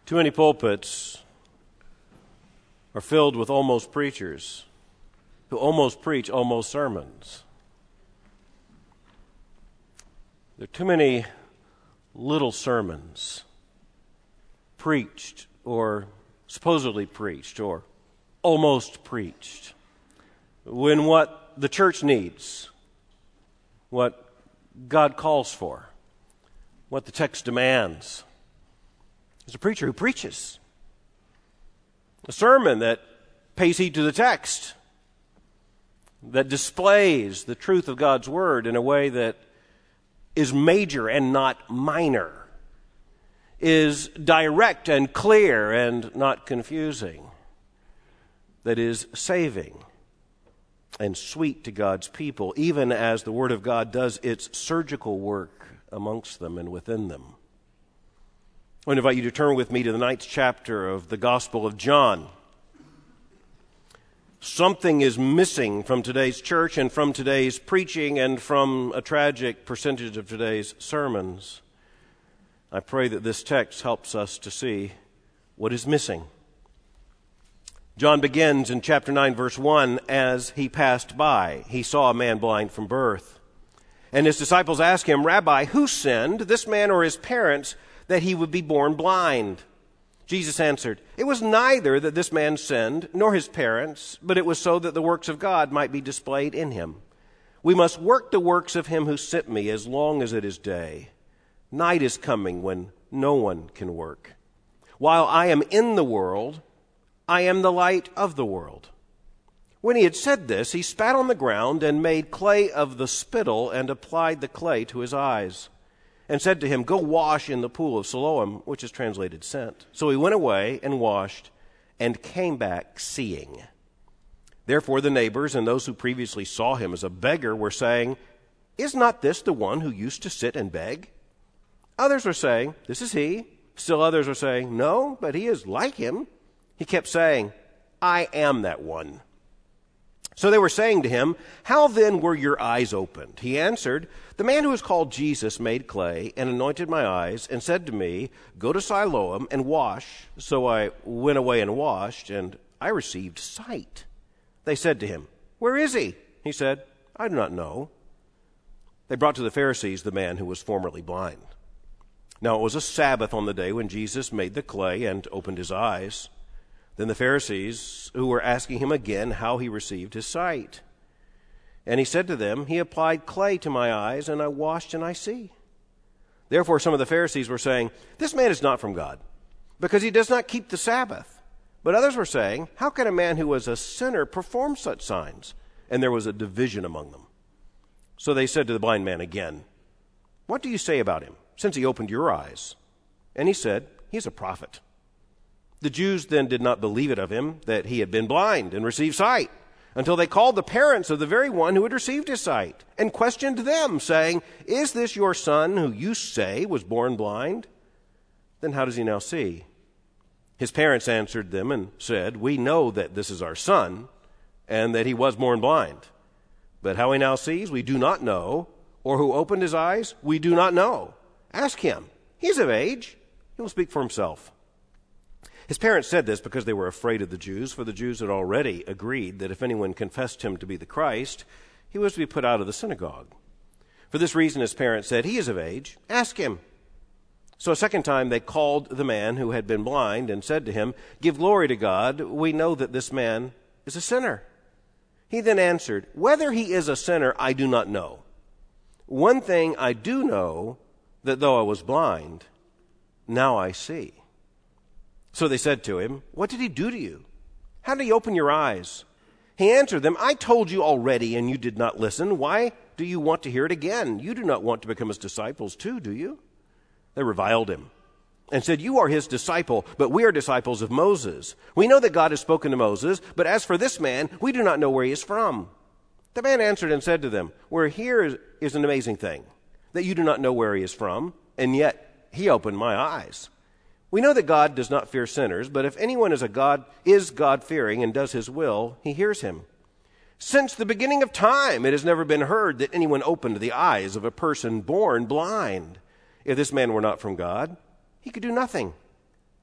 Too many pulpits are filled with almost preachers who almost preach almost sermons. There are too many little sermons preached or supposedly preached or almost preached, when what the church needs, what God calls for, what the text demands, is a preacher who preaches. A sermon that pays heed to the text, that displays the truth of God's Word in a way that is major and not minor, is direct and clear and not confusing, that is saving and sweet to God's people, even as the Word of God does its surgical work amongst them and within them. I want to invite you to turn with me to the 9th chapter of the Gospel of John. Something is missing from today's church and from today's preaching and from a tragic percentage of today's sermons. I pray that this text helps us to see what is missing. John begins in chapter 9, verse 1, as he passed by, he saw a man blind from birth. And his disciples asked him, "Rabbi, who sinned, this man or his parents, that he would be born blind?" Jesus answered, "It was neither that this man sinned, nor his parents, but it was so that the works of God might be displayed in him. We must work the works of him who sent me as long as it is day. Night is coming when no one can work. While I am in the world, I am the light of the world." When he had said this, he spat on the ground and made clay of the spittle and applied the clay to his eyes, and said to him, "Go wash in the pool of Siloam," which is translated sent. So he went away and washed and came back seeing. Therefore the neighbors and those who previously saw him as a beggar were saying, "Is not this the one who used to sit and beg?" Others were saying, "This is he." Still others were saying, "No, but he is like him." He kept saying, "I am that one." So they were saying to him, "How then were your eyes opened?" He answered, "The man who is called Jesus made clay and anointed my eyes and said to me, 'Go to Siloam and wash.' So I went away and washed, and I received sight." They said to him, "Where is he?" He said, "I do not know." They brought to the Pharisees the man who was formerly blind. Now it was a Sabbath on the day when Jesus made the clay and opened his eyes. Then the Pharisees, who were asking him again how he received his sight. And he said to them, "He applied clay to my eyes, and I washed, and I see." Therefore some of the Pharisees were saying, "This man is not from God, because he does not keep the Sabbath." But others were saying, "How can a man who was a sinner perform such signs?" And there was a division among them. So they said to the blind man again, "What do you say about him, since he opened your eyes?" And he said, "He is a prophet." The Jews then did not believe it of him that he had been blind and received sight, until they called the parents of the very one who had received his sight and questioned them, saying, "Is this your son who you say was born blind? Then how does he now see?" His parents answered them and said, "We know that this is our son and that he was born blind. But how he now sees, we do not know, or who opened his eyes, we do not know. Ask him. He's of age. He will speak for himself." His parents said this because they were afraid of the Jews, for the Jews had already agreed that if anyone confessed him to be the Christ, he was to be put out of the synagogue. For this reason his parents said, "He is of age. Ask him." So a second time they called the man who had been blind and said to him, "Give glory to God. We know that this man is a sinner." He then answered, "Whether he is a sinner, I do not know. One thing I do know, that though I was blind, now I see." So they said to him, "What did he do to you? How did he open your eyes?" He answered them, "I told you already, and you did not listen. Why do you want to hear it again? You do not want to become his disciples too, do you?" They reviled him and said, "You are his disciple, but we are disciples of Moses. We know that God has spoken to Moses, but as for this man, we do not know where he is from." The man answered and said to them, "Where here is an amazing thing, that you do not know where he is from, and yet he opened my eyes. We know that God does not fear sinners, but if anyone is God-fearing and does his will, he hears him. Since the beginning of time, it has never been heard that anyone opened the eyes of a person born blind. If this man were not from God, he could do nothing."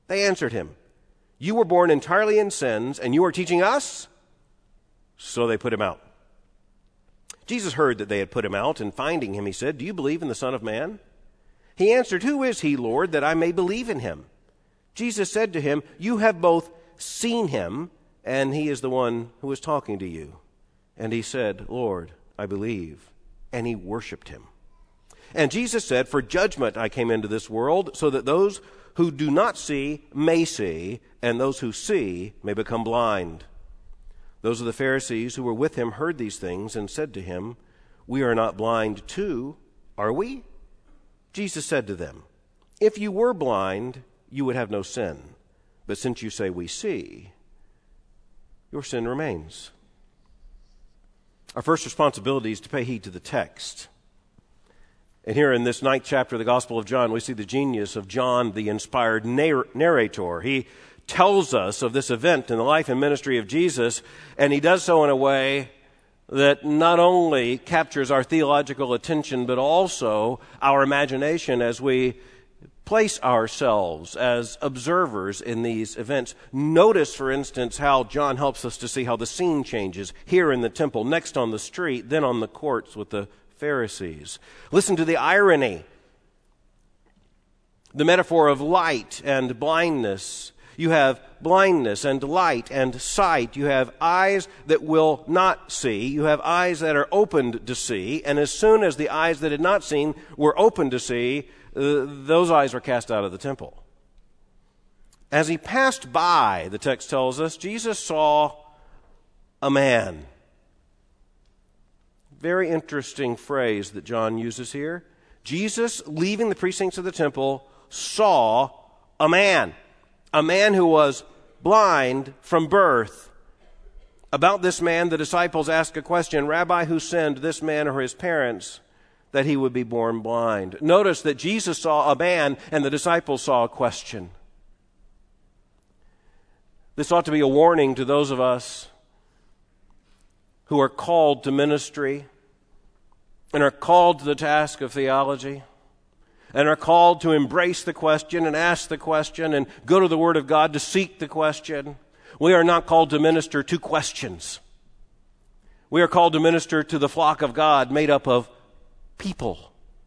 They answered him, "You were born entirely in sins, and you are teaching us?" So they put him out. Jesus heard that they had put him out, and finding him, he said, "Do you believe in the Son of Man?" He answered, "Who is he, Lord, that I may believe in him?" Jesus said to him, "You have both seen him, and he is the one who is talking to you." And he said, "Lord, I believe." And he worshipped him. And Jesus said, "For judgment I came into this world, so that those who do not see may see, and those who see may become blind." Those of the Pharisees who were with him heard these things and said to him, "We are not blind too, are we?" Jesus said to them, "If you were blind, you would have no sin. But since you say we see, your sin remains." Our first responsibility is to pay heed to the text. And here in this 9th chapter of the Gospel of John, we see the genius of John, the inspired narrator. He tells us of this event in the life and ministry of Jesus, and he does so in a way that not only captures our theological attention, but also our imagination as we place ourselves as observers in these events. Notice, for instance, how John helps us to see how the scene changes here in the temple, next on the street, then on the courts with the Pharisees. Listen to the irony. The metaphor of light and blindness. You have blindness and light and sight. You have eyes that will not see. You have eyes that are opened to see. And as soon as the eyes that had not seen were opened to see, those eyes were cast out of the temple. As he passed by, the text tells us, Jesus saw a man. Very interesting phrase that John uses here. Jesus, leaving the precincts of the temple, saw a man who was blind from birth. About this man, the disciples ask a question, "Rabbi, who sinned, this man or his parents, that he would be born blind?" Notice that Jesus saw a man and the disciples saw a question. This ought to be a warning to those of us who are called to ministry and are called to the task of theology and are called to embrace the question and ask the question and go to the Word of God to seek the question. We are not called to minister to questions. We are called to minister to the flock of God made up of people,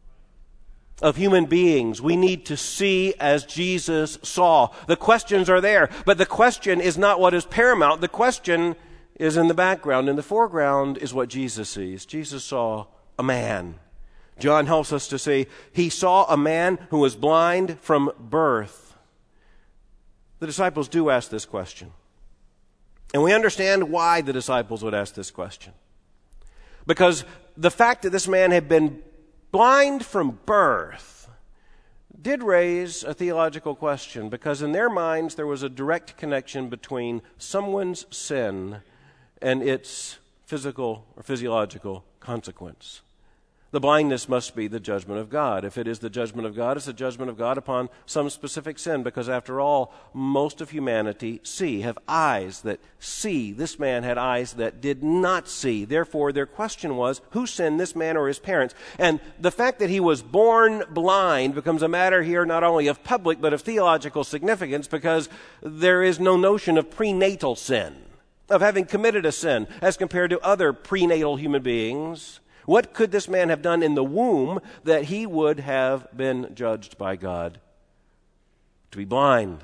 of human beings. We need to see as Jesus saw. The questions are there, but the question is not what is paramount. The question is in the background. In the foreground is what Jesus sees. Jesus saw a man. John helps us to see he saw a man who was blind from birth. The disciples do ask this question. And we understand why the disciples would ask this question. Because the fact that this man had been blind from birth did raise a theological question, because in their minds there was a direct connection between someone's sin and its physical or physiological consequence. The blindness must be the judgment of God. If it is the judgment of God, it's the judgment of God upon some specific sin, because after all, most of humanity have eyes that see. This man had eyes that did not see. Therefore, their question was, who sinned, this man or his parents? And the fact that he was born blind becomes a matter here not only of public but of theological significance, because there is no notion of prenatal sin, of having committed a sin as compared to other prenatal human beings. What could this man have done in the womb that he would have been judged by God to be blind?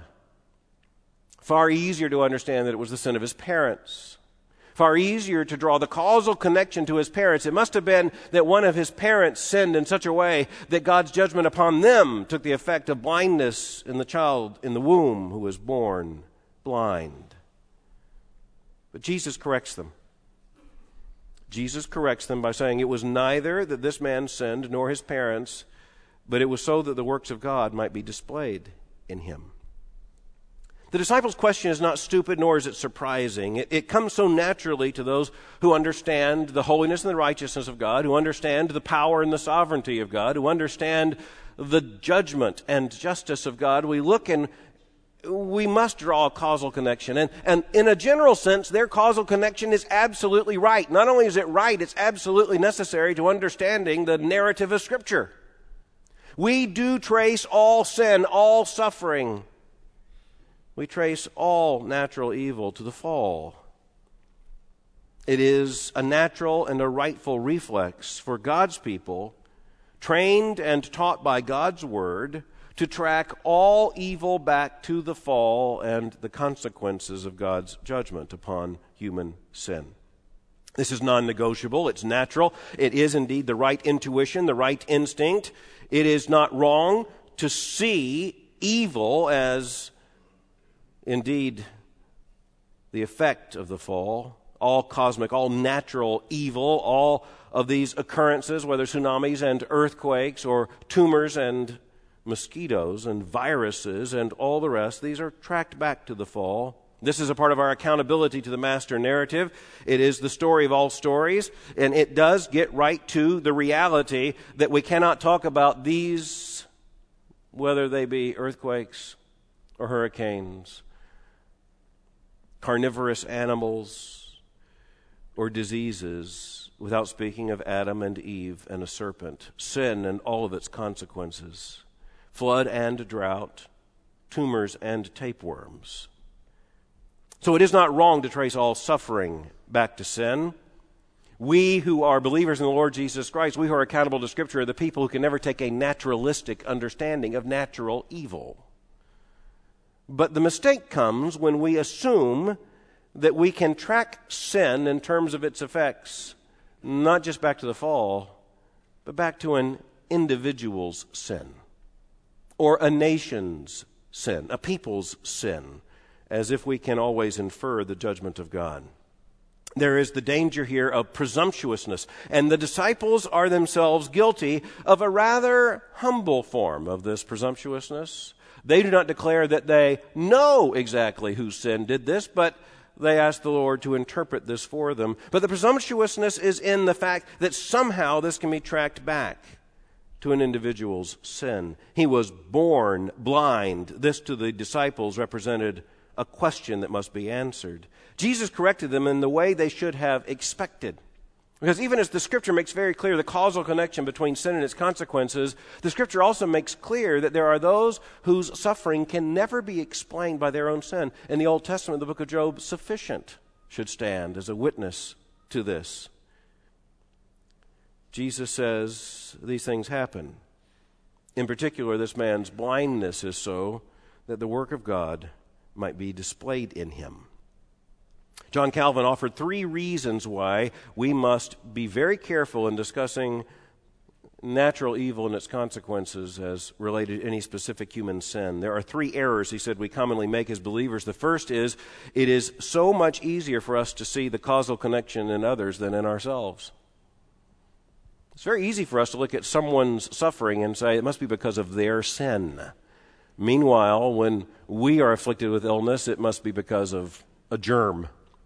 Far easier to understand that it was the sin of his parents. Far easier to draw the causal connection to his parents. It must have been that one of his parents sinned in such a way that God's judgment upon them took the effect of blindness in the child in the womb who was born blind. But Jesus corrects them. Jesus corrects them by saying it was neither that this man sinned nor his parents, but it was so that the works of God might be displayed in him. The disciples' question is not stupid, nor is it surprising. It comes so naturally to those who understand the holiness and the righteousness of God, who understand the power and the sovereignty of God, who understand the judgment and justice of God. We look and we must draw a causal connection. And in a general sense, their causal connection is absolutely right. Not only is it right, it's absolutely necessary to understanding the narrative of Scripture. We do trace all sin, all suffering We trace all natural evil to the fall. It is a natural and a rightful reflex for God's people, trained and taught by God's Word, to track all evil back to the fall and the consequences of God's judgment upon human sin. This is non-negotiable. It's natural. It is indeed the right intuition, the right instinct. It is not wrong to see evil as indeed the effect of the fall. All cosmic, all natural evil, all of these occurrences, whether tsunamis and earthquakes or tumors and mosquitoes and viruses and all the rest, these are tracked back to the fall. This is a part of our accountability to the master narrative. It is the story of all stories, and it does get right to the reality that we cannot talk about these, whether they be earthquakes or hurricanes, carnivorous animals, or diseases, without speaking of Adam and Eve and a serpent, sin and all of its consequences, flood and drought, tumors and tapeworms. So it is not wrong to trace all suffering back to sin. We who are believers in the Lord Jesus Christ, we who are accountable to Scripture, are the people who can never take a naturalistic understanding of natural evil. But the mistake comes when we assume that we can track sin in terms of its effects, not just back to the fall, but back to an individual's sin, or a nation's sin, a people's sin, as if we can always infer the judgment of God. There is the danger here of presumptuousness, and the disciples are themselves guilty of a rather humble form of this presumptuousness. They do not declare that they know exactly whose sin did this, but they ask the Lord to interpret this for them. But the presumptuousness is in the fact that somehow this can be tracked back to an individual's sin. He was born blind. This to the disciples represented a question that must be answered. Jesus corrected them in the way they should have expected. Because even as the Scripture makes very clear the causal connection between sin and its consequences, the Scripture also makes clear that there are those whose suffering can never be explained by their own sin. In the Old Testament, the book of Job, sufficient should stand as a witness to this. Jesus says these things happen. In particular, this man's blindness is so that the work of God might be displayed in him. John Calvin offered 3 reasons why we must be very careful in discussing natural evil and its consequences as related to any specific human sin. There are 3 errors, he said, we commonly make as believers. The first is, it is so much easier for us to see the causal connection in others than in ourselves. It's very easy for us to look at someone's suffering and say it must be because of their sin. Meanwhile, when we are afflicted with illness, it must be because of a germ.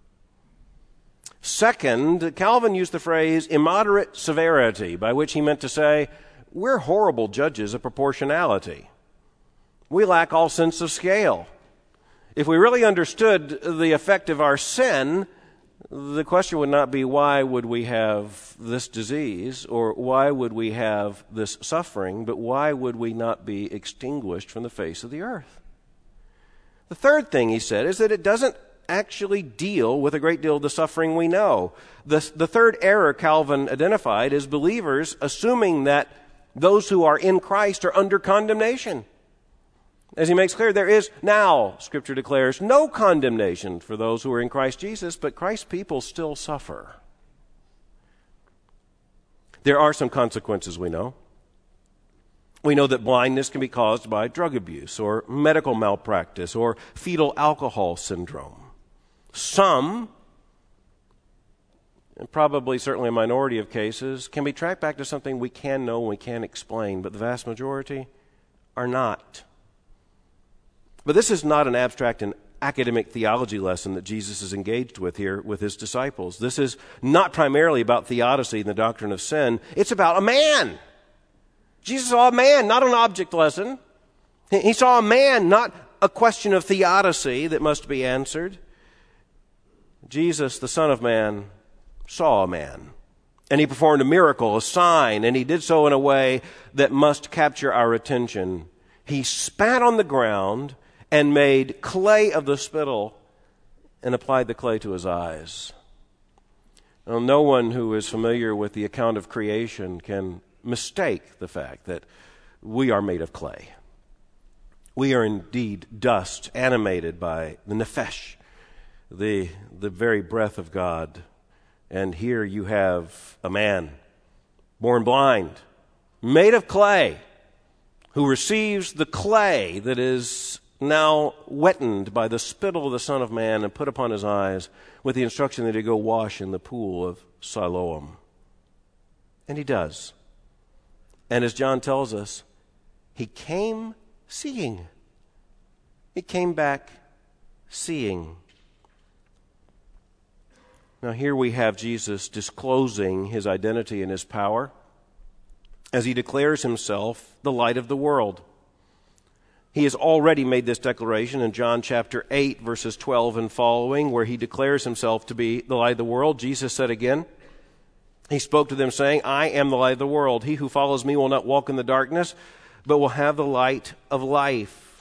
Second, Calvin used the phrase immoderate severity, by which he meant to say, we're horrible judges of proportionality. We lack all sense of scale. If we really understood the effect of our sin, the question would not be why would we have this disease or why would we have this suffering, but why would we not be extinguished from the face of the earth? The third thing he said is that it doesn't actually deal with a great deal of the suffering we know. The third error Calvin identified is believers assuming that those who are in Christ are under condemnation. As he makes clear, there is now, Scripture declares, no condemnation for those who are in Christ Jesus, but Christ's people still suffer. There are some consequences we know. We know that blindness can be caused by drug abuse or medical malpractice or fetal alcohol syndrome. Some, and probably certainly a minority of cases, can be tracked back to something we can know and we can explain, but the vast majority are not. But this is not an abstract and academic theology lesson that Jesus is engaged with here with his disciples. This is not primarily about theodicy and the doctrine of sin. It's about a man. Jesus saw a man, not an object lesson. He saw a man, not a question of theodicy that must be answered. Jesus, the Son of Man, saw a man. And he performed a miracle, a sign, and he did so in a way that must capture our attention. He spat on the ground and made clay of the spittle and applied the clay to his eyes. Now, no one who is familiar with the account of creation can mistake the fact that we are made of clay. We are indeed dust, animated by the nephesh, the very breath of God. And here you have a man born blind, made of clay, who receives the clay that is now wetted by the spittle of the Son of Man and put upon his eyes with the instruction that he go wash in the pool of Siloam. And he does. And as John tells us, he came seeing. He came back seeing. Now here we have Jesus disclosing his identity and his power as he declares himself the light of the world. He has already made this declaration in John chapter 8, verses 12 and following, where he declares himself to be the light of the world. Jesus said again, he spoke to them saying, I am the light of the world. He who follows me will not walk in the darkness, but will have the light of life.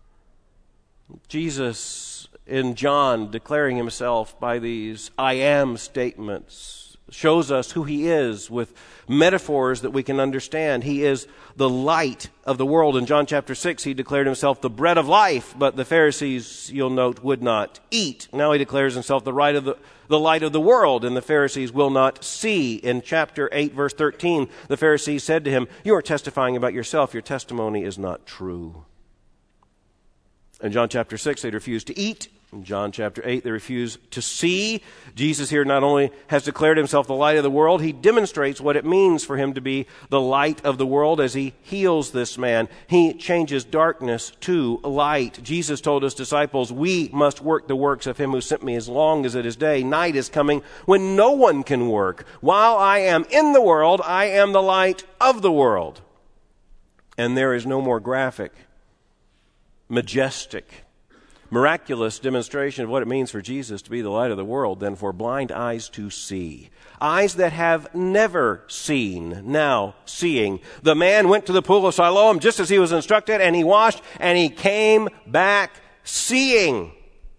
Jesus, in John, declaring himself by these I am statements, shows us who he is with metaphors that we can understand. He is the light of the world. In John chapter 6, he declared himself the bread of life, but the Pharisees, you'll note, would not eat. Now he declares himself the light of the world, and the Pharisees will not see. In chapter 8, verse 13, the Pharisees said to him, you are testifying about yourself. Your testimony is not true. In John chapter 6, they refused to eat. In John chapter 8, they refuse to see. Jesus here not only has declared himself the light of the world, he demonstrates what it means for him to be the light of the world as he heals this man. He changes darkness to light. Jesus told his disciples, we must work the works of him who sent me as long as it is day. Night is coming when no one can work. While I am in the world, I am the light of the world. And there is no more graphic, majestic, miraculous demonstration of what it means for Jesus to be the light of the world than for blind eyes to see. Eyes that have never seen, now seeing. The man went to the pool of Siloam just as he was instructed, and he washed, and he came back seeing.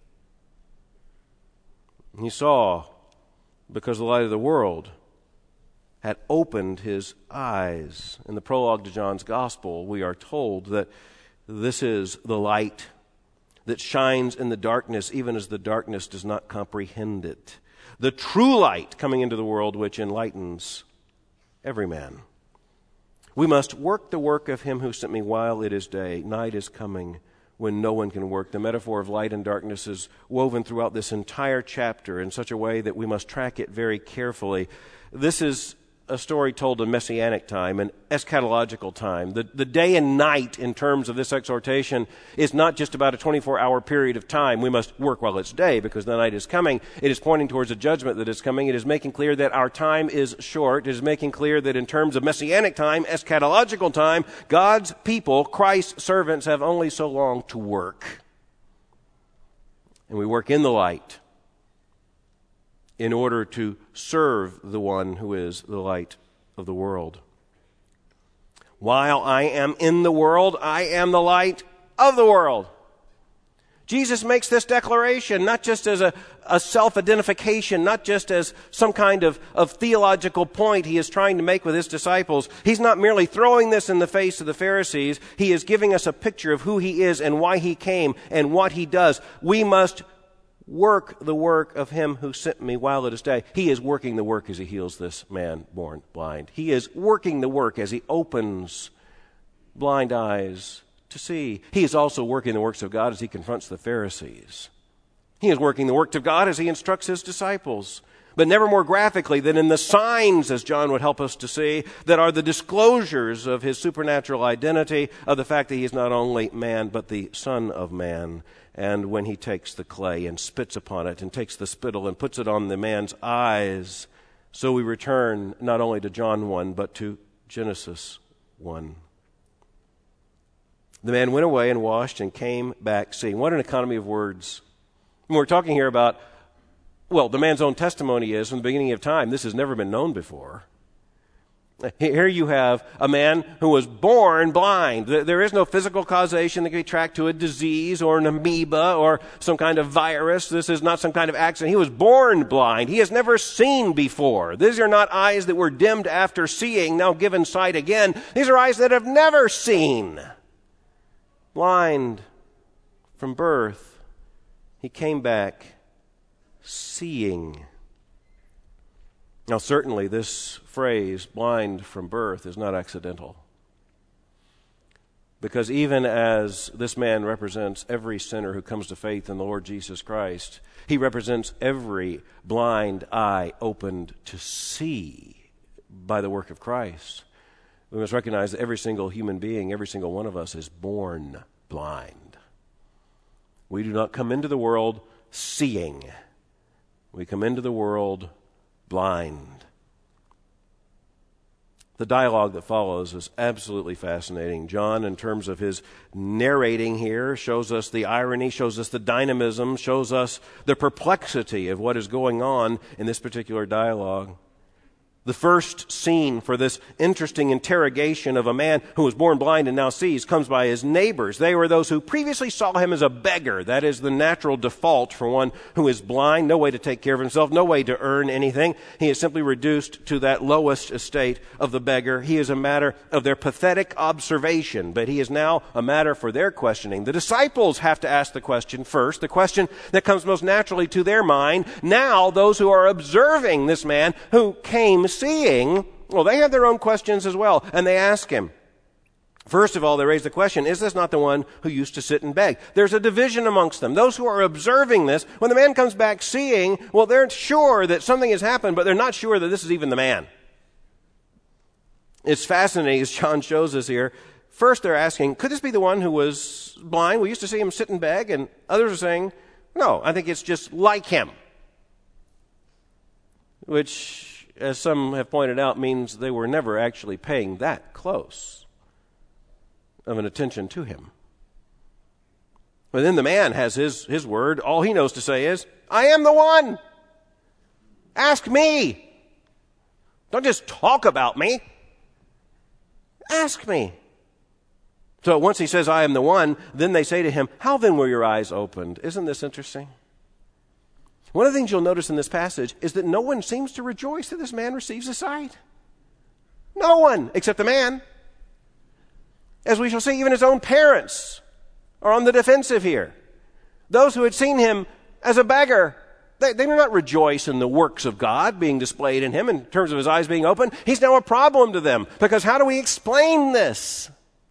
He saw because the light of the world had opened his eyes. In the prologue to John's Gospel, we are told that this is the light that shines in the darkness, even as the darkness does not comprehend it. The true light coming into the world, which enlightens every man. We must work the work of him who sent me while it is day. Night is coming when no one can work. The metaphor of light and darkness is woven throughout this entire chapter in such a way that we must track it very carefully. This is a story told in Messianic time, an eschatological time. The day and night in terms of this exhortation is not just about a 24-hour period of time. We must work while it's day because the night is coming. It is pointing towards a judgment that is coming. It is making clear that our time is short. It is making clear that in terms of Messianic time, eschatological time, God's people, Christ's servants, have only so long to work. And we work in the light in order to serve the one who is the light of the world. While I am in the world, I am the light of the world. Jesus makes this declaration not just as a self-identification, not just as some kind of theological point he is trying to make with his disciples. He's not merely throwing this in the face of the Pharisees. He is giving us a picture of who he is and why he came and what he does. We must work the work of him who sent me while it is day. He is working the work as he heals this man born blind. He is working the work as he opens blind eyes to see. He is also working the works of God as he confronts the Pharisees. He is working the works of God as he instructs his disciples, but never more graphically than in the signs, as John would help us to see, that are the disclosures of his supernatural identity, of the fact that he is not only man, but the Son of Man. And when he takes the clay and spits upon it and takes the spittle and puts it on the man's eyes, so we return not only to John 1, but to Genesis 1. The man went away and washed and came back seeing. What an economy of words. And we're talking here about, well, the man's own testimony is from the beginning of time, this has never been known before. Here you have a man who was born blind. There is no physical causation that can be tracked to a disease or an amoeba or some kind of virus. This is not some kind of accident. He was born blind. He has never seen before. These are not eyes that were dimmed after seeing, now given sight again. These are eyes that have never seen. Blind from birth, he came back seeing. Now, certainly this phrase, blind from birth, is not accidental. Because even as this man represents every sinner who comes to faith in the Lord Jesus Christ, he represents every blind eye opened to see by the work of Christ. We must recognize that every single human being, every single one of us, is born blind. We do not come into the world seeing. We come into the world blind. The dialogue that follows is absolutely fascinating. John, in terms of his narrating here, shows us the irony, shows us the dynamism, shows us the perplexity of what is going on in this particular dialogue. The first scene for this interesting interrogation of a man who was born blind and now sees comes by his neighbors. They were those who previously saw him as a beggar. That is the natural default for one who is blind, no way to take care of himself, no way to earn anything. He is simply reduced to that lowest estate of the beggar. He is a matter of their pathetic observation, but he is now a matter for their questioning. The disciples have to ask the question first, the question that comes most naturally to their mind. Now, those who are observing this man who came seeing, well, they have their own questions as well, and they ask him. First of all, they raise the question, is this not the one who used to sit and beg? There's a division amongst them. Those who are observing this, when the man comes back seeing, well, they're sure that something has happened, but they're not sure that this is even the man. It's fascinating, as John shows us here. First, they're asking, could this be the one who was blind? We used to see him sit and beg, and others are saying, no, I think it's just like him. Which, as some have pointed out, means they were never actually paying that close of an attention to him. But then the man has his word. All he knows to say is, I am the one. Ask me. Don't just talk about me. Ask me. So once he says, I am the one, then they say to him, how then were your eyes opened? Isn't this interesting? One of the things you'll notice in this passage is that no one seems to rejoice that this man receives a sight. No one, except the man. As we shall see, even his own parents are on the defensive here. Those who had seen him as a beggar, they do not rejoice in the works of God being displayed in him in terms of his eyes being open. He's now a problem to them, because how do we explain this?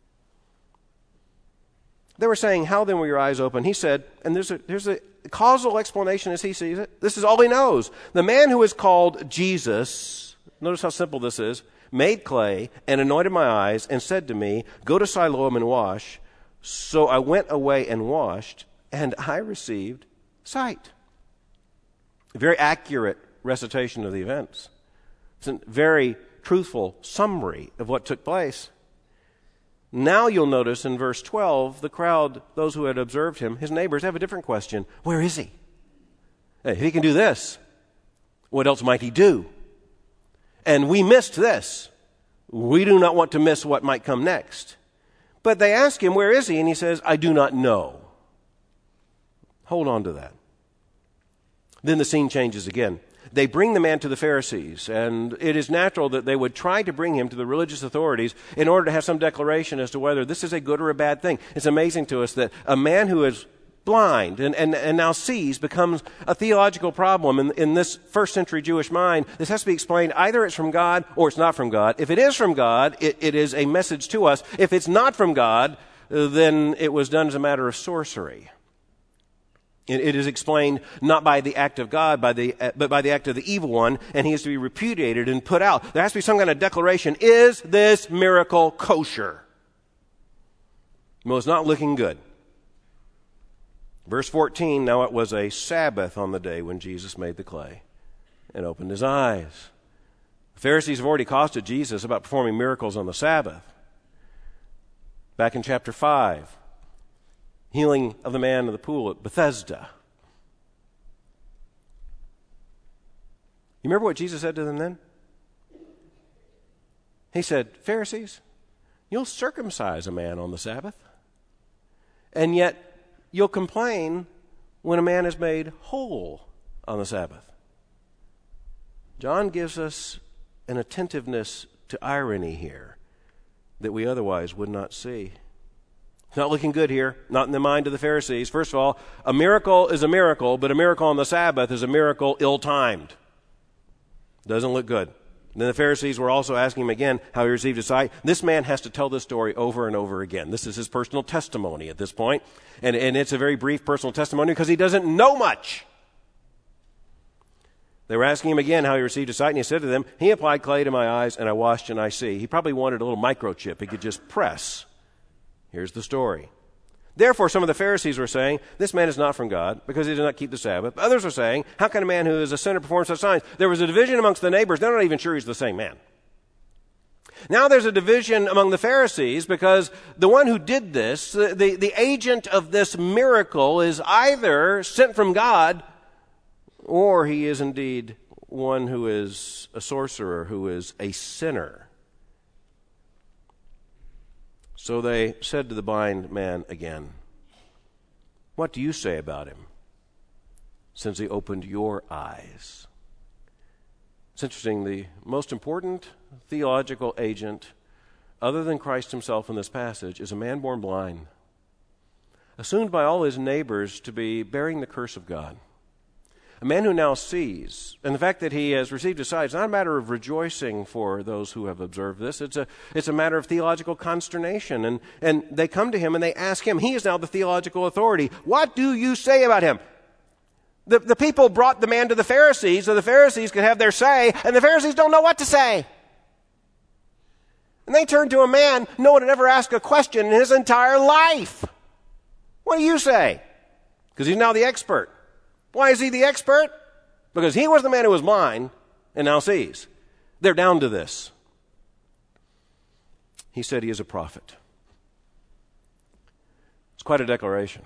They were saying, how then were your eyes open? He said, and there's a causal explanation as he sees it. This is all he knows. The man who is called Jesus, notice how simple this is, made clay and anointed my eyes and said to me, go to Siloam and wash. So I went away and washed, and I received sight. A very accurate recitation of the events. It's a very truthful summary of what took place. Now you'll notice in verse 12, the crowd, those who had observed him, his neighbors, have a different question. Where is he? If he can do this, what else might he do? And we missed this. We do not want to miss what might come next. But they ask him, where is he? And he says, I do not know. Hold on to that. Then the scene changes again. They bring the man to the Pharisees, and it is natural that they would try to bring him to the religious authorities in order to have some declaration as to whether this is a good or a bad thing. It's amazing to us that a man who is blind and now sees becomes a theological problem in this first century Jewish mind. This has to be explained. Either it's from God or it's not from God. If it is from God, it is a message to us. If it's not from God, then it was done as a matter of sorcery. It is explained not by the act of God, but by the act of the evil one, and he is to be repudiated and put out. There has to be some kind of declaration. Is this miracle kosher? Well, it's not looking good. Verse 14, now it was a Sabbath on the day when Jesus made the clay and opened his eyes. The Pharisees have already accosted Jesus about performing miracles on the Sabbath. Back in chapter 5. Healing of the man in the pool at Bethesda. You remember what Jesus said to them then? He said, Pharisees, you'll circumcise a man on the Sabbath, and yet you'll complain when a man is made whole on the Sabbath. John gives us an attentiveness to irony here that we otherwise would not see. It's not looking good here, not in the mind of the Pharisees. First of all, a miracle is a miracle, but a miracle on the Sabbath is a miracle ill-timed. Doesn't look good. And then the Pharisees were also asking him again how he received his sight. This man has to tell this story over and over again. This is his personal testimony at this point. And it's a very brief personal testimony because he doesn't know much. They were asking him again how he received his sight, and he said to them, he applied clay to my eyes, and I washed, and I see. He probably wanted a little microchip he could just press. Here's the story. Therefore, some of the Pharisees were saying, this man is not from God, because he does not keep the Sabbath. Others were saying, how can a man who is a sinner perform such signs? There was a division amongst the neighbors. They're not even sure he's the same man. Now there's a division among the Pharisees because the one who did this, the agent of this miracle, is either sent from God or he is indeed one who is a sorcerer, who is a sinner. So they said to the blind man again, what do you say about him, since he opened your eyes? It's interesting, the most important theological agent, other than Christ himself in this passage, is a man born blind, assumed by all his neighbors to be bearing the curse of God. A man who now sees, and the fact that he has received his sight is not a matter of rejoicing for those who have observed this. It's a matter of theological consternation. And they come to him and they ask him. He is now the theological authority. What do you say about him? The people brought the man to the Pharisees so the Pharisees could have their say, and the Pharisees don't know what to say. And they turn to a man no one had ever asked a question in his entire life. What do you say? Because he's now the expert. Why is he the expert? Because he was the man who was blind and now sees. They're down to this. He said he is a prophet. It's quite a declaration.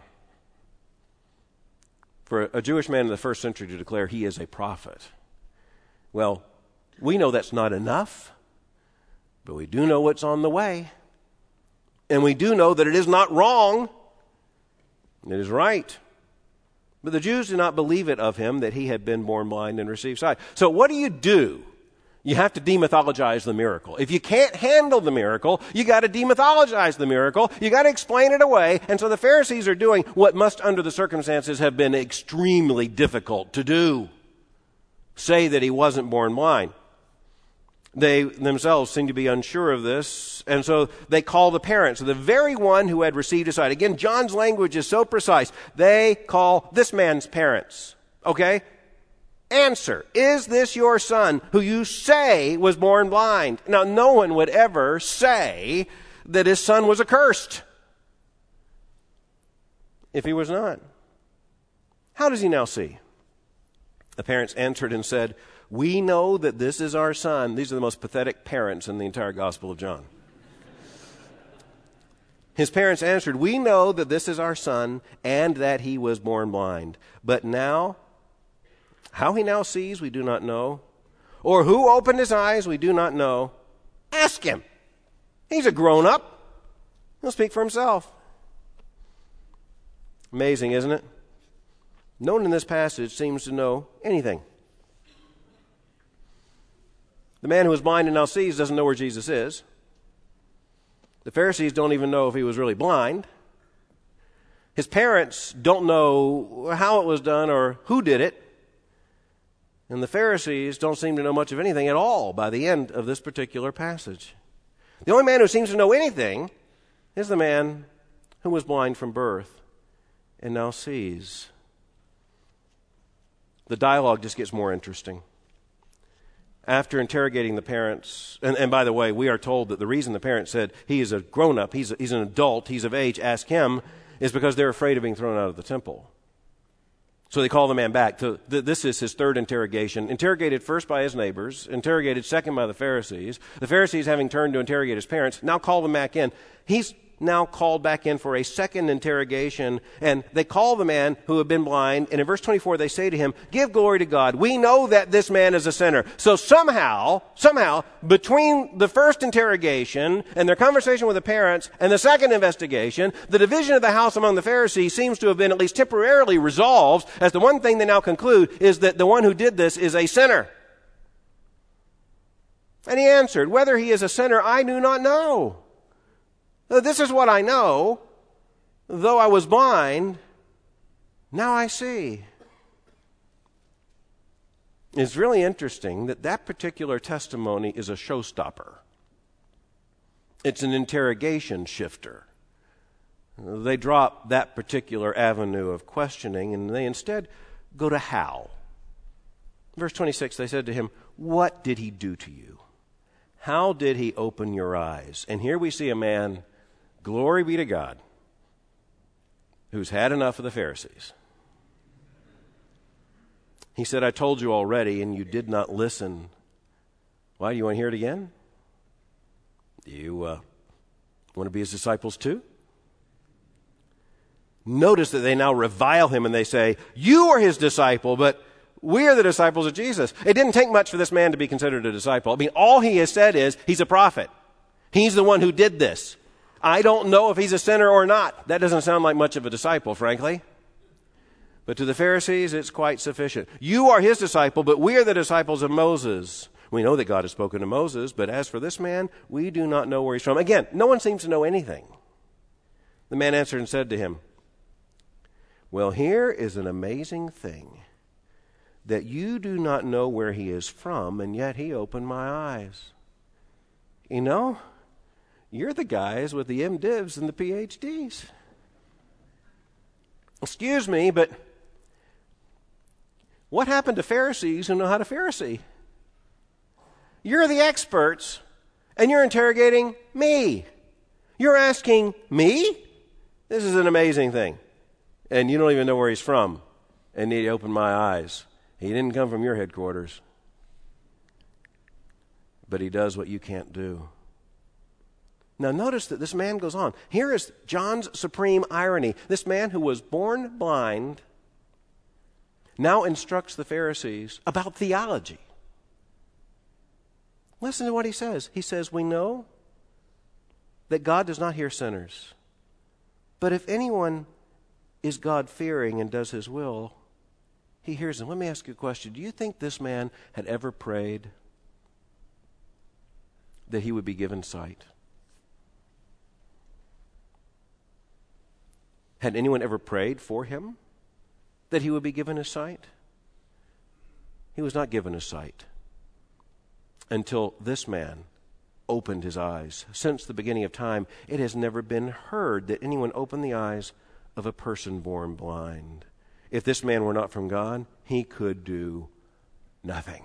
For a Jewish man in the first century to declare he is a prophet. Well, we know that's not enough, but we do know what's on the way. And we do know that it is not wrong. It is right. But the Jews did not believe it of him that he had been born blind and received sight. So what do? You have to demythologize the miracle. If you can't handle the miracle, you got to demythologize the miracle. You got to explain it away. And so the Pharisees are doing what must, under the circumstances, have been extremely difficult to do. Say that he wasn't born blind. They themselves seem to be unsure of this, and so they call the parents, the very one who had received his sight. Again, John's language is so precise. They call this man's parents. Okay? Answer, is this your son who you say was born blind? Now, no one would ever say that his son was accursed if he was not. How does he now see? The parents answered and said, we know that this is our son. These are the most pathetic parents in the entire Gospel of John. His parents answered, we know that this is our son and that he was born blind. But now, how he now sees, we do not know. Or who opened his eyes, we do not know. Ask him. He's a grown-up. He'll speak for himself. Amazing, isn't it? No one in this passage seems to know anything. The man who is blind and now sees doesn't know where Jesus is. The Pharisees don't even know if he was really blind. His parents don't know how it was done or who did it. And the Pharisees don't seem to know much of anything at all by the end of this particular passage. The only man who seems to know anything is the man who was blind from birth and now sees. The dialogue just gets more interesting. After interrogating the parents, and by the way, we are told that the reason the parents said he is a grown-up, he's an adult, he's of age, ask him, is because they're afraid of being thrown out of the temple. So they call the man back. This is his third interrogation. Interrogated first by his neighbors, interrogated second by the Pharisees. The Pharisees, having turned to interrogate his parents, now call them back in. He's now called back in for a second interrogation, and they call the man who had been blind, and in verse 24 they say to him, "Give glory to God. We know that this man is a sinner." So somehow, between the first interrogation and their conversation with the parents and the second investigation, the division of the house among the Pharisees seems to have been at least temporarily resolved, as the one thing they now conclude is that the one who did this is a sinner. And he answered, "Whether he is a sinner, I do not know. This is what I know. Though I was blind, now I see." It's really interesting that particular testimony is a showstopper. It's an interrogation shifter. They drop that particular avenue of questioning, and they instead go to how. Verse 26, they said to him, "What did he do to you? How did he open your eyes?" And here we see a man, glory be to God, who's had enough of the Pharisees. He said, "I told you already, and you did not listen." Why, do you want to hear it again? Do you want to be his disciples too? Notice that they now revile him and they say, "You are his disciple, but we are the disciples of Jesus." It didn't take much for this man to be considered a disciple. I mean, all he has said is, he's a prophet. He's the one who did this. I don't know if he's a sinner or not. That doesn't sound like much of a disciple, frankly. But to the Pharisees, it's quite sufficient. You are his disciple, but we are the disciples of Moses. We know that God has spoken to Moses, but as for this man, we do not know where he's from. Again, no one seems to know anything. The man answered and said to him, "Well, here is an amazing thing, that you do not know where he is from, and yet he opened my eyes." You know, you're the guys with the MDivs and the PhDs. Excuse me, but what happened to Pharisees who know how to Pharisee? You're the experts, and you're interrogating me. You're asking me? This is an amazing thing. And you don't even know where he's from. And he opened my eyes. He didn't come from your headquarters. But he does what you can't do. Now notice that this man goes on. Here is John's supreme irony. This man who was born blind now instructs the Pharisees about theology. Listen to what he says. He says, "We know that God does not hear sinners. But if anyone is God-fearing and does his will, he hears them." Let me ask you a question. Do you think this man had ever prayed that he would be given sight? Had anyone ever prayed for him that he would be given his sight? He was not given his sight until this man opened his eyes. Since the beginning of time, it has never been heard that anyone opened the eyes of a person born blind. If this man were not from God, he could do nothing.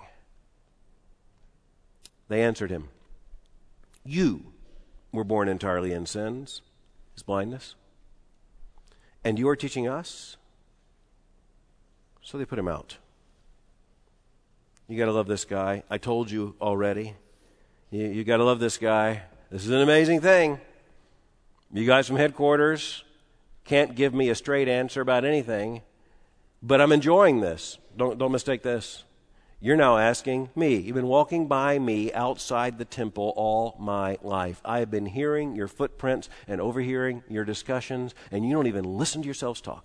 They answered him, "You were born entirely in sins," his blindness, "and you are teaching us?" So they put him out. You got to love this guy. I told you already. You got to love this guy. This is an amazing thing. You guys from headquarters can't give me a straight answer about anything, but I'm enjoying this. Don't mistake this. You're now asking me. You've been walking by me outside the temple all my life. I have been hearing your footprints and overhearing your discussions, and you don't even listen to yourselves talk.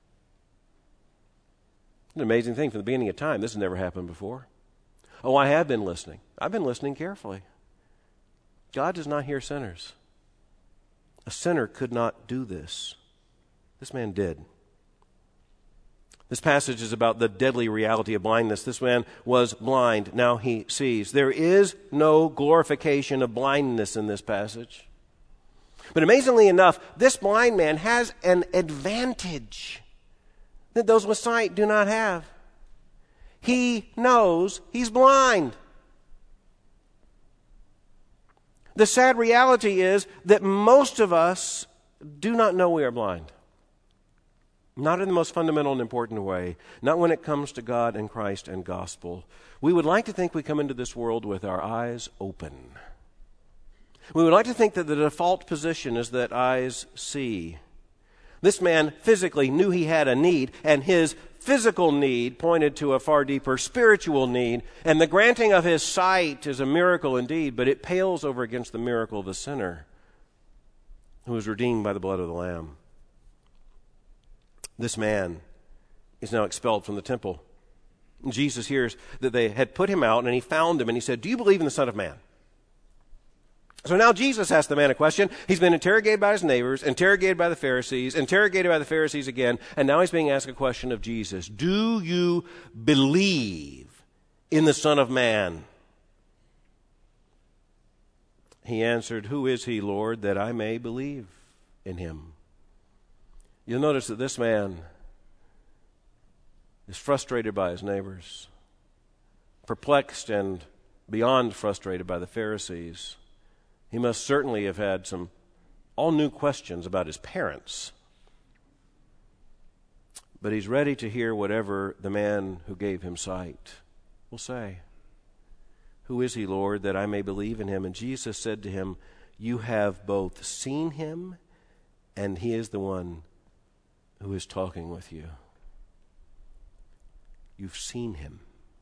It's an amazing thing. From the beginning of time, this has never happened before. Oh, I have been listening. I've been listening carefully. God does not hear sinners. A sinner could not do this. This man did. This passage is about the deadly reality of blindness. This man was blind. Now he sees. There is no glorification of blindness in this passage. But amazingly enough, this blind man has an advantage that those with sight do not have. He knows he's blind. The sad reality is that most of us do not know we are blind. Not in the most fundamental and important way. Not when it comes to God and Christ and gospel. We would like to think we come into this world with our eyes open. We would like to think that the default position is that eyes see. This man physically knew he had a need, and his physical need pointed to a far deeper spiritual need, and the granting of his sight is a miracle indeed, but it pales over against the miracle of the sinner who was redeemed by the blood of the Lamb. This man is now expelled from the temple. And Jesus hears that they had put him out, and he found him, and he said, "Do you believe in the Son of Man?" So now Jesus asked the man a question. He's been interrogated by his neighbors, interrogated by the Pharisees, interrogated by the Pharisees again, and now he's being asked a question of Jesus. Do you believe in the Son of Man? He answered, "Who is he, Lord, that I may believe in him?" You'll notice that this man is frustrated by his neighbors, perplexed and beyond frustrated by the Pharisees. He must certainly have had some all new questions about his parents. But he's ready to hear whatever the man who gave him sight will say. "Who is he, Lord, that I may believe in him?" And Jesus said to him, "You have both seen him, and he is the one who is talking with you." You've seen him.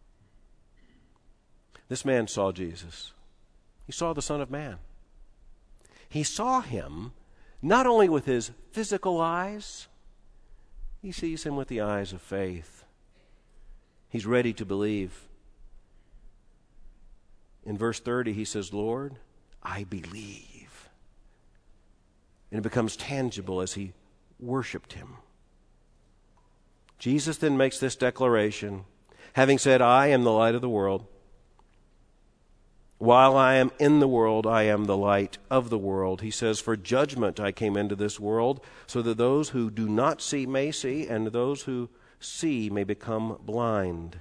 This man saw Jesus. He saw the Son of Man. He saw him not only with his physical eyes, he sees him with the eyes of faith. He's ready to believe. In verse 30, he says, "Lord, I believe." And it becomes tangible as he worshiped him. Jesus then makes this declaration, having said, "I am the light of the world. While I am in the world, I am the light of the world." He says, "For judgment I came into this world, so that those who do not see may see, and those who see may become blind."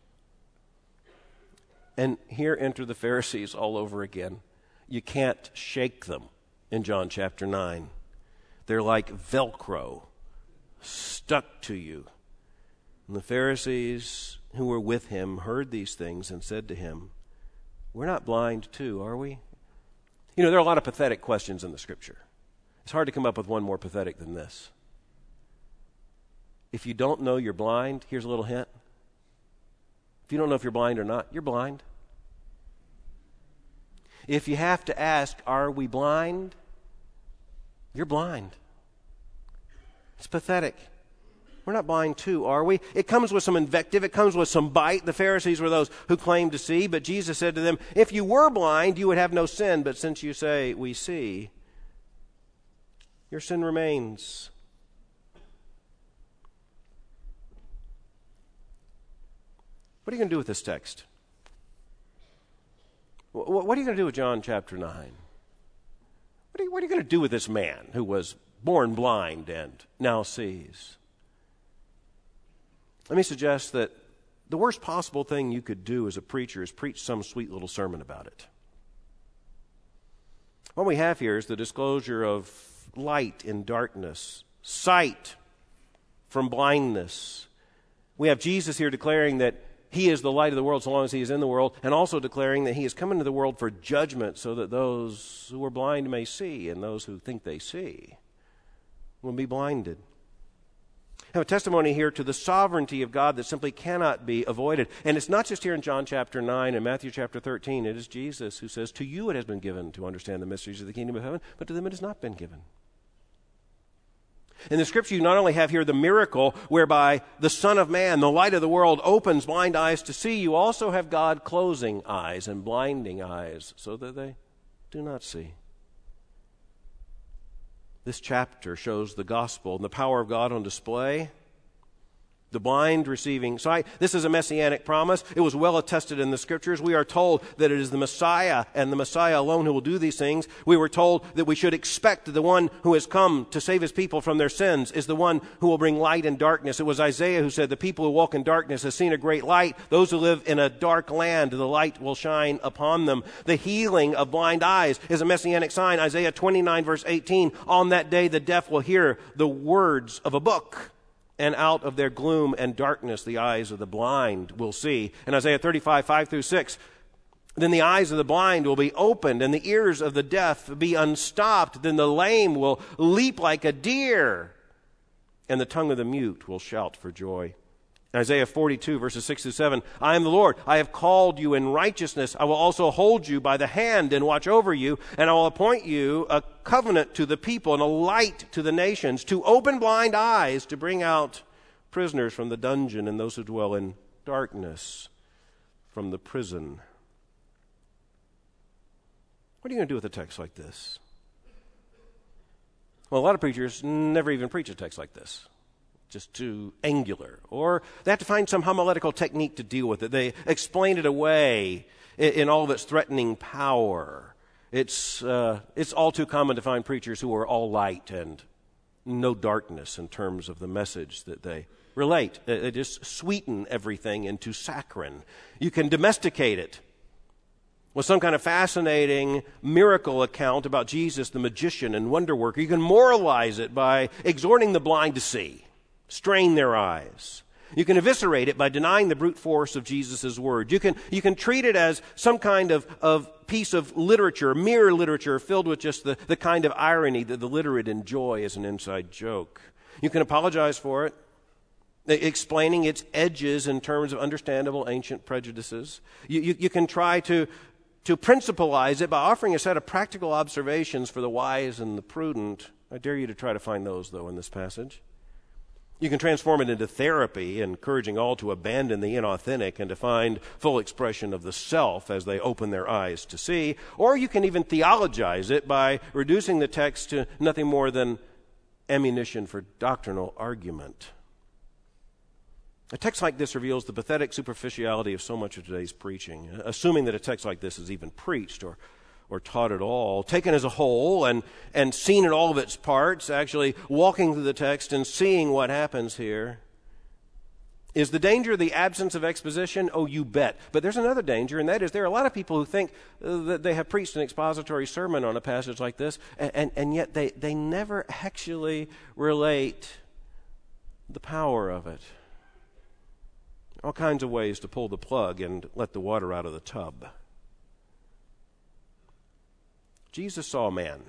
And here enter the Pharisees all over again. You can't shake them in John chapter 9. They're like Velcro, stuck to you. And the Pharisees who were with him heard these things and said to him, "We're not blind too, are we?" You know, there are a lot of pathetic questions in the Scripture. It's hard to come up with one more pathetic than this. If you don't know you're blind, here's a little hint. If you don't know if you're blind or not, you're blind. If you have to ask, "Are we blind?" you're blind. It's pathetic. We're not blind too, are we? It comes with some invective. It comes with some bite. The Pharisees were those who claimed to see, but Jesus said to them, "If you were blind, you would have no sin. But since you say, 'We see,' your sin remains." What are you going to do with this text? What are you going to do with John chapter 9? What are you going to do with this man who was born blind and now sees? Let me suggest that the worst possible thing you could do as a preacher is preach some sweet little sermon about it. What we have here is the disclosure of light in darkness, sight from blindness. We have Jesus here declaring that he is the light of the world so long as he is in the world, and also declaring that he has come into the world for judgment so that those who are blind may see, and those who think they see will be blinded. I have a testimony here to the sovereignty of God that simply cannot be avoided. And it's not just here in John chapter 9 and Matthew chapter 13. It is Jesus who says, "To you it has been given to understand the mysteries of the kingdom of heaven, but to them it has not been given." In the Scripture, you not only have here the miracle whereby the Son of Man, the light of the world, opens blind eyes to see, you also have God closing eyes and blinding eyes so that they do not see. This chapter shows the gospel and the power of God on display. The blind receiving sight. This is a messianic promise. It was well attested in the Scriptures. We are told that it is the Messiah and the Messiah alone who will do these things. We were told that we should expect the one who has come to save his people from their sins is the one who will bring light in darkness. It was Isaiah who said, "The people who walk in darkness have seen a great light. Those who live in a dark land, the light will shine upon them." The healing of blind eyes is a messianic sign. Isaiah 29 verse 18, "On that day the deaf will hear the words of a book, and out of their gloom and darkness the eyes of the blind will see." And Isaiah 35, 5 through 6, Then the eyes of the blind will be opened, and the ears of the deaf be unstopped. Then the lame will leap like a deer, and the tongue of the mute will shout for joy. Isaiah 42, verses 6 to 7, I am the Lord. I have called you in righteousness. I will also hold you by the hand and watch over you, and I will appoint you a covenant to the people and a light to the nations, to open blind eyes, to bring out prisoners from the dungeon and those who dwell in darkness from the prison. What are you going to do with a text like this? Well, a lot of preachers never even preach a text like this. Just too angular. Or they have to find some homiletical technique to deal with it. They explain it away in all of its threatening power. It's all too common to find preachers who are all light and no darkness in terms of the message that they relate. They just sweeten everything into saccharine. You can domesticate it with some kind of fascinating miracle account about Jesus, the magician and wonder worker. You can moralize it by exhorting the blind to see, strain their eyes. You can eviscerate it by denying the brute force of Jesus' word. You can treat it as some kind of piece of literature, mere literature, filled with just the kind of irony that the literate enjoy as an inside joke. You can apologize for it, explaining its edges in terms of understandable ancient prejudices. You can try to principalize it by offering a set of practical observations for the wise and the prudent. I dare you to try to find those, though, in this passage. You can transform it into therapy, encouraging all to abandon the inauthentic and to find full expression of the self as they open their eyes to see. Or you can even theologize it by reducing the text to nothing more than ammunition for doctrinal argument. A text like this reveals the pathetic superficiality of so much of today's preaching, assuming that a text like this is even preached or taught at all, taken as a whole and seen in all of its parts, actually walking through the text and seeing what happens here. Is the danger the absence of exposition? Oh, you bet. But there's another danger, and that is there are a lot of people who think that they have preached an expository sermon on a passage like this, and yet they never actually relate the power of it. All kinds of ways to pull the plug and let the water out of the tub. Jesus saw a man,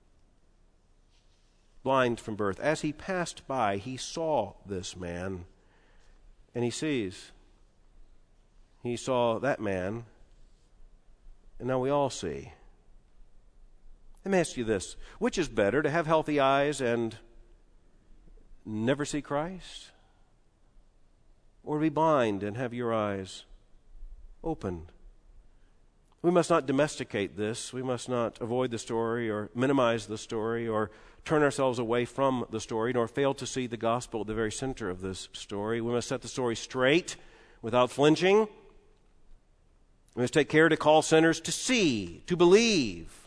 blind from birth. As he passed by, he saw this man, and he sees. He saw that man, and now we all see. Let me ask you this. Which is better, to have healthy eyes and never see Christ? Or to be blind and have your eyes opened? We must not domesticate this. We must not avoid the story or minimize the story or turn ourselves away from the story, nor fail to see the gospel at the very center of this story. We must set the story straight without flinching. We must take care to call sinners to see, to believe,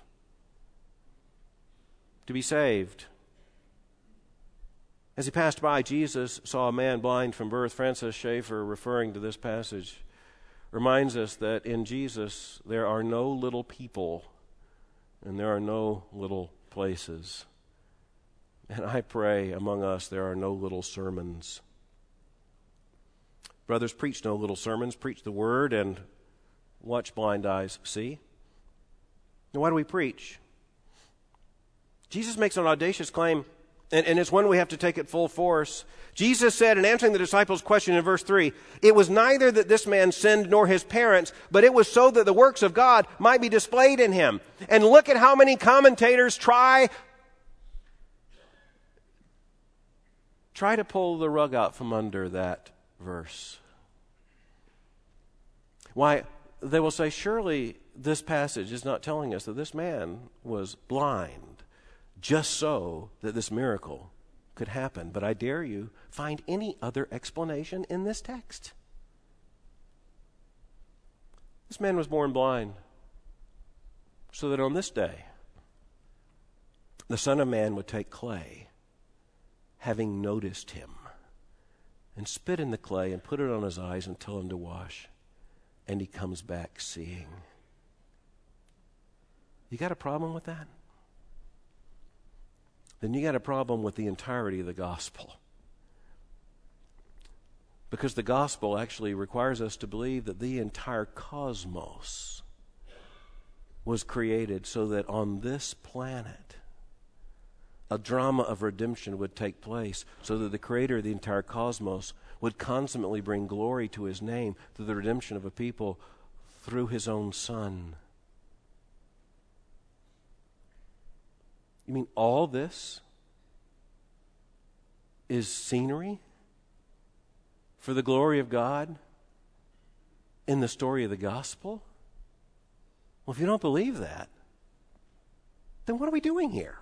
to be saved. As he passed by, Jesus saw a man blind from birth. Francis Schaeffer, referring to this passage, reminds us that in Jesus there are no little people and there are no little places. And I pray among us there are no little sermons. Brothers, preach no little sermons. Preach the word and watch blind eyes see. Now, why do we preach? Jesus makes an audacious claim, and it's one we have to take at full force. Jesus said, in answering the disciples' question in verse 3, it was neither that this man sinned nor his parents, but it was so that the works of God might be displayed in him. And look at how many commentators try to pull the rug out from under that verse. Why, they will say, surely this passage is not telling us that this man was blind just so that this miracle could happen. But I dare you find any other explanation in this text. This man was born blind so that on this day the Son of Man would take clay, having noticed him, and spit in the clay and put it on his eyes and tell him to wash. And he comes back seeing. You got a problem with that? Then you got a problem with the entirety of the gospel. Because the gospel actually requires us to believe that the entire cosmos was created so that on this planet a drama of redemption would take place, so that the Creator of the entire cosmos would consummately bring glory to His name through the redemption of a people through His own Son. You mean all this is scenery for the glory of God in the story of the gospel? Well, if you don't believe that, then what are we doing here?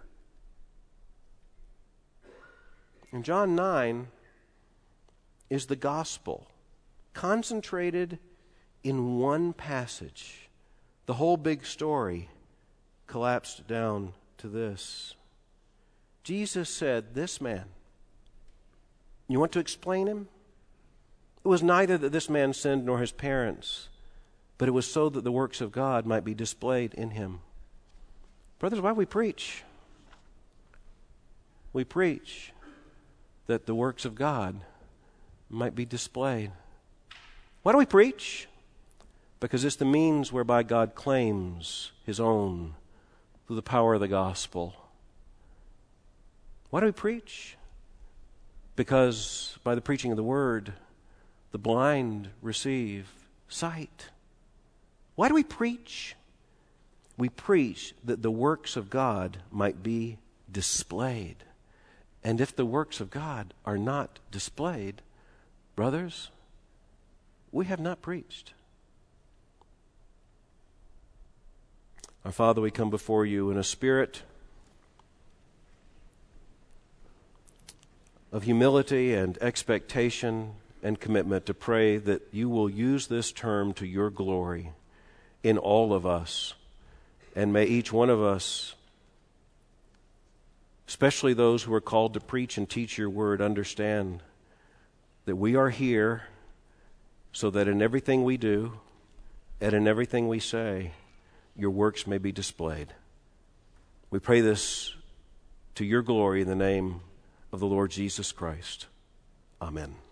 In John 9 is the gospel, concentrated in one passage. The whole big story collapsed down to this. Jesus said, this man, you want to explain him? It was neither that this man sinned nor his parents, but it was so that the works of God might be displayed in him. Brothers, why do we preach? We preach that the works of God might be displayed. Why do we preach? Because it's the means whereby God claims His own through the power of the gospel. Why do we preach? Because by the preaching of the word, the blind receive sight. Why do we preach? We preach that the works of God might be displayed. And if the works of God are not displayed, brothers, we have not preached. Our Father, we come before you in a spirit of humility and expectation and commitment to pray that you will use this term to your glory in all of us. And may each one of us, especially those who are called to preach and teach your word, understand that we are here so that in everything we do and in everything we say, your works may be displayed. We pray this to your glory in the name of the Lord Jesus Christ. Amen.